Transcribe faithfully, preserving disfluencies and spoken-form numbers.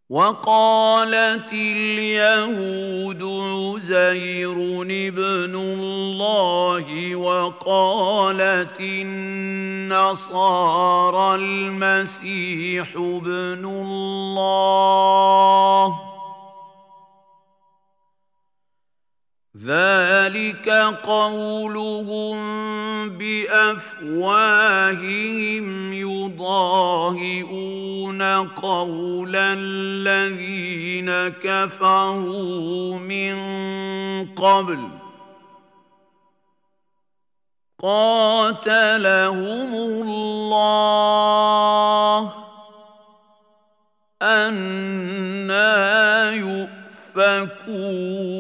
وقالت اليهود عزير ابن الله وقالت النصارى المسيح ابن الله ذلك قولهم بأفواههم يضاهئون قول الذين كفروا من قبل قاتلهم الله أنى يؤفكون